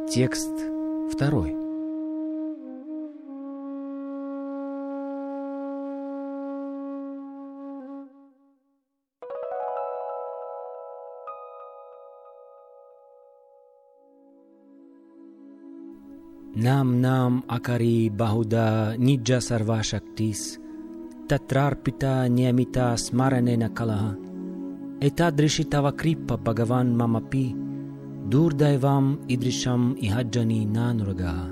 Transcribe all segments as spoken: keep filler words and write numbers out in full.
Текст второй. Нам нам акари бахуда ниджа сарва шактис татрарпита ниамита смаранена калаха этадришитава криппа бхагаван мамапи дурдайвам идришам ихаджани нанурага.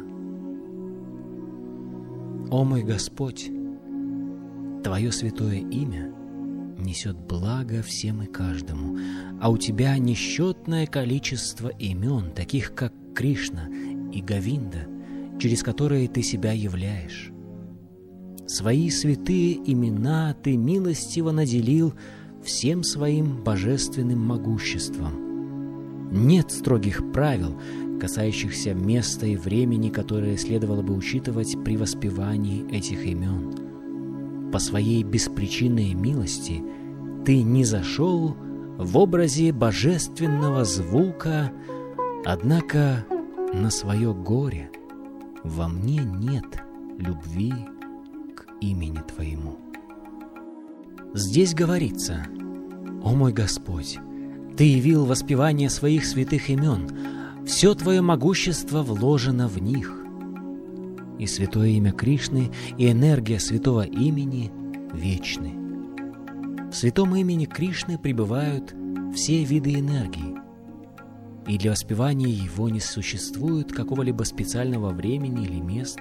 О мой Господь, Твое святое имя несет благо всем и каждому, а у Тебя несчетное количество имен, таких как Кришна и Говинда, через которые Ты себя являешь. Свои святые имена Ты милостиво наделил всем своим божественным могуществом. Нет строгих правил, касающихся места и времени, которые следовало бы учитывать при воспевании этих имен. По своей беспричинной милости Ты низошел в образе божественного звука, однако на свое горе во мне нет любви к имени Твоему. Здесь говорится: «О мой Господь, Ты явил воспевание своих святых имен, все Твое могущество вложено в них». И святое имя Кришны, и энергия святого имени вечны. В святом имени Кришны пребывают все виды энергии, и для воспевания его не существует какого-либо специального времени или места.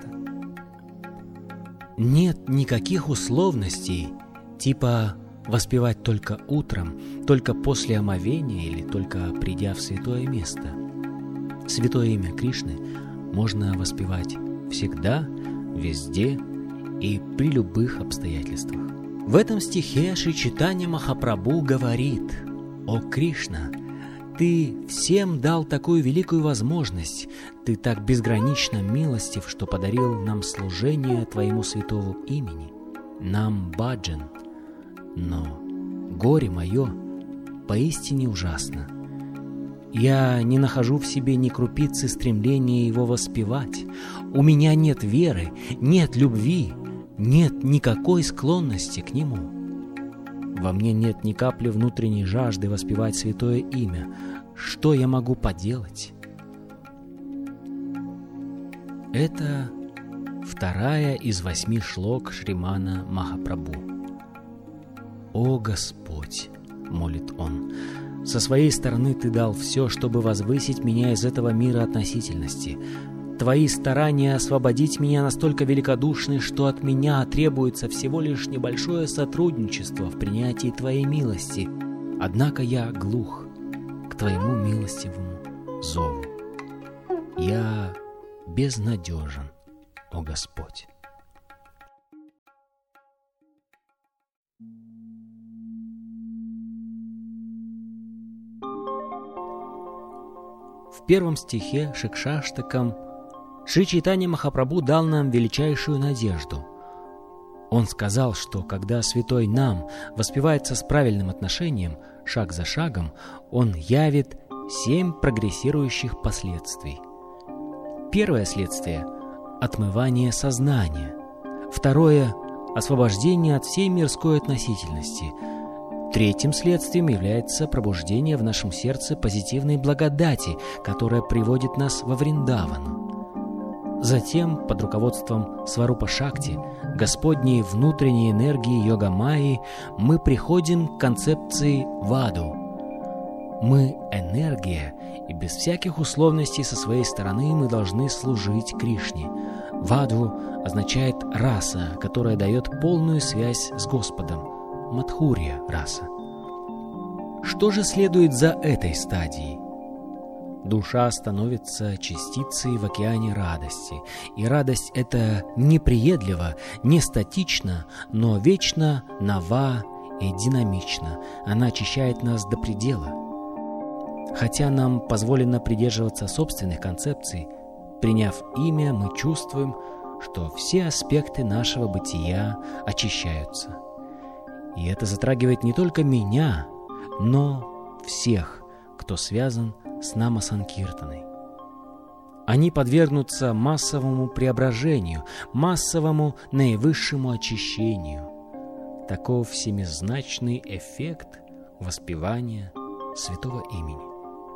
Нет никаких условностей, типа воспевать только утром, только после омовения или только придя в святое место. Святое имя Кришны можно воспевать всегда, везде и при любых обстоятельствах. В этом стихе Шри Чайтанья Махапрабху говорит: «О Кришна, Ты всем дал такую великую возможность, Ты так безгранично милостив, что подарил нам служение Твоему святому имени, нам баджан. Но горе мое поистине ужасно. Я не нахожу в себе ни крупицы стремления его воспевать. У меня нет веры, нет любви, нет никакой склонности к нему. Во мне нет ни капли внутренней жажды воспевать святое имя. Что я могу поделать?» Это вторая из восьми шлок Шримана Махапрабху. «О Господь!» — молит он. «Со своей стороны Ты дал все, чтобы возвысить меня из этого мира относительности. Твои старания освободить меня настолько великодушны, что от меня требуется всего лишь небольшое сотрудничество в принятии Твоей милости. Однако я глух к Твоему милостивому зову. Я безнадежен, о Господь». В первом стихе Шикшаштакам Шри Чайтанья Махапрабху дал нам величайшую надежду. Он сказал, что когда святой нам воспевается с правильным отношением, шаг за шагом, он явит семь прогрессирующих последствий. Первое следствие — отмывание сознания. Второе — освобождение от всей мирской относительности. Третьим следствием является пробуждение в нашем сердце позитивной благодати, которая приводит нас во Вриндавану. Затем, под руководством Сварупа Шакти, Господней внутренней энергии Йога-майи, мы приходим к концепции Ваду. Мы — энергия, и без всяких условностей со своей стороны мы должны служить Кришне. Ваду означает раса, которая дает полную связь с Господом. Мадхурья раса. Что же следует за этой стадией? Душа становится частицей в океане радости, и радость эта неприедлива, не статична, но вечно нова и динамична. Она очищает нас до предела. Хотя нам позволено придерживаться собственных концепций, приняв имя, мы чувствуем, что все аспекты нашего бытия очищаются. И это затрагивает не только меня, но всех, кто связан с Нама-санкиртаной. Они подвергнутся массовому преображению, массовому наивысшему очищению. Таков всемизначный эффект воспевания святого имени.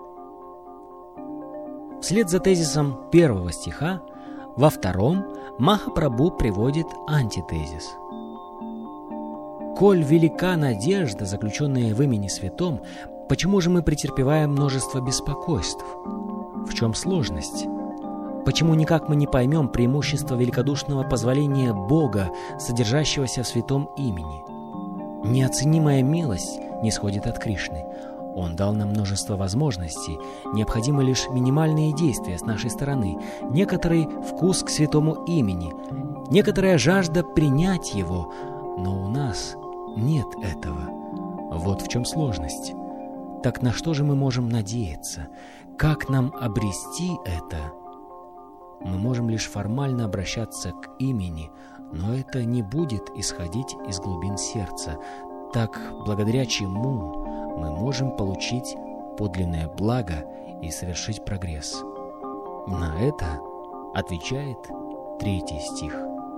Вслед за тезисом первого стиха во втором Махапрабху приводит антитезис. «Коль велика надежда, заключенная в имени святом, почему же мы претерпеваем множество беспокойств? В чем сложность? Почему никак мы не поймем преимущество великодушного позволения Бога, содержащегося в святом имени? Неоценимая милость нисходит от Кришны. Он дал нам множество возможностей, необходимы лишь минимальные действия с нашей стороны, некоторый вкус к святому имени, некоторая жажда принять его, но у нас нет этого. Вот в чем сложность. Так на что же мы можем надеяться? Как нам обрести это? Мы можем лишь формально обращаться к имени, но это не будет исходить из глубин сердца. Так, благодаря чему мы можем получить подлинное благо и совершить прогресс? На это отвечает третий стих.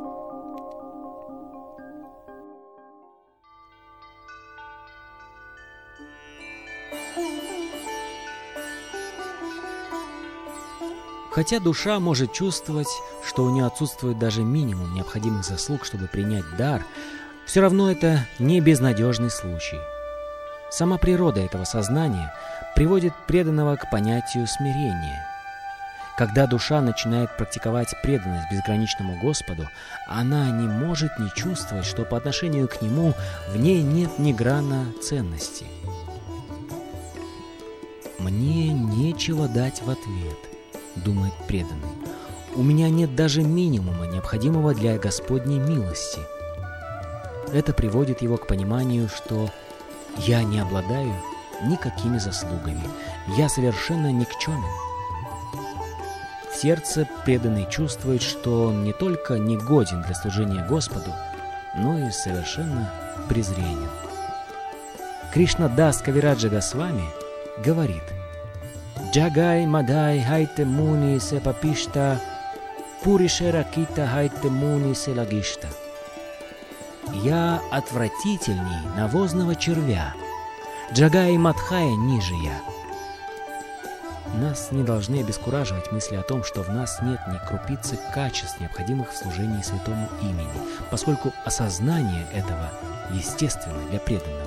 Хотя душа может чувствовать, что у нее отсутствует даже минимум необходимых заслуг, чтобы принять дар, все равно это не безнадежный случай. Сама природа этого сознания приводит преданного к понятию смирения. Когда душа начинает практиковать преданность безграничному Господу, она не может не чувствовать, что по отношению к Нему в ней нет ни грана ценности. «Мне нечего дать в ответ», — думает преданный. «У меня нет даже минимума, необходимого для Господней милости». Это приводит его к пониманию, что «я не обладаю никакими заслугами, я совершенно никчемен». В сердце преданный чувствует, что он не только не годен для служения Господу, но и совершенно презренен. Кришнадас Кавираджа Госвами говорит: «Джагай мадай хайте муни се папишта, пуришера кита хайте муни се лагишта». «Я отвратительней навозного червя, Джагай Мадхая ниже я». Нас не должны обескураживать мысли о том, что в нас нет ни крупицы качеств, необходимых в служении святому имени, поскольку осознание этого естественно для преданного.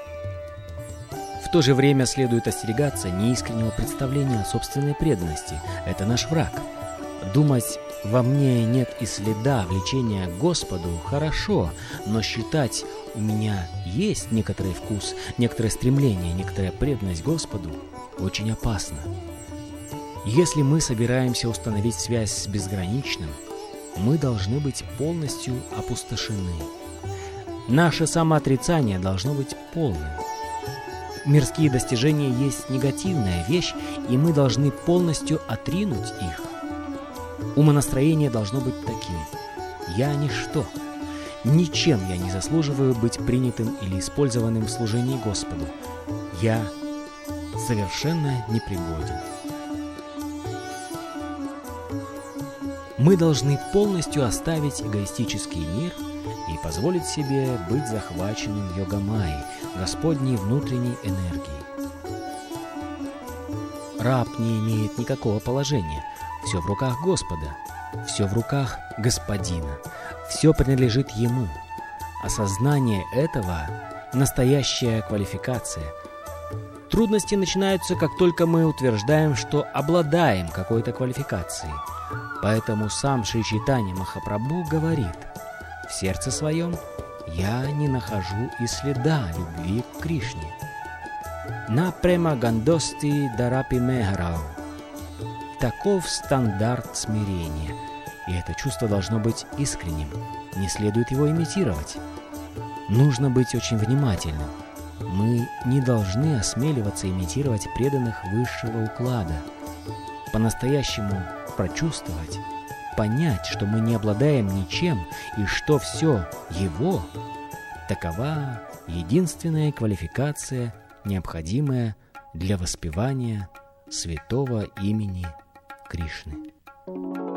В то же время следует остерегаться неискреннего представления о собственной преданности. Это наш враг. Думать «во мне нет и следа влечения к Господу» хорошо, но считать «у меня есть некоторый вкус, некоторое стремление, некоторая преданность Господу» очень опасно. Если мы собираемся установить связь с безграничным, мы должны быть полностью опустошены. Наше самоотрицание должно быть полным. Мирские достижения есть негативная вещь, и мы должны полностью отринуть их. Умонастроение должно быть таким: «Я ничто, ничем я не заслуживаю быть принятым или использованным в служении Господу. Я совершенно непригоден». Мы должны полностью оставить эгоистический мир и позволить себе быть захваченным йогамайей, Господней внутренней энергией. Раб не имеет никакого положения. Все в руках Господа, все в руках Господина, все принадлежит Ему. Осознание этого – настоящая квалификация. Трудности начинаются, как только мы утверждаем, что обладаем какой-то квалификацией. Поэтому сам Шри Чайтанья Махапрабху говорит: «В сердце своем я не нахожу и следа любви к Кришне». «На према гандости дарапи мехарау». Таков стандарт смирения, и это чувство должно быть искренним, не следует его имитировать. Нужно быть очень внимательным. Мы не должны осмеливаться имитировать преданных высшего уклада. По-настоящему прочувствовать, понять, что мы не обладаем ничем и что все Его, такова единственная квалификация, необходимая для воспевания святого имени Кришны.